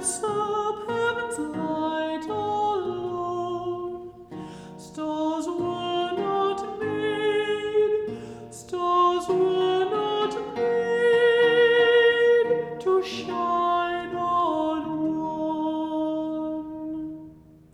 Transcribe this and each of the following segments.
usurp heaven's light alone. Stars were not made, stars were not made to shine on one.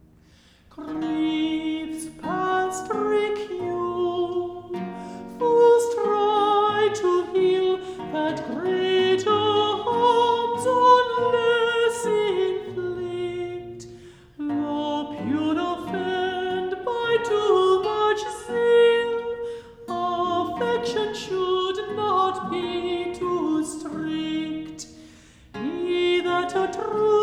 Griefs past recall, fools try to heal that greater harms unless inflict. The pure offend by too much zeal. Affection should not be too strict. He that a true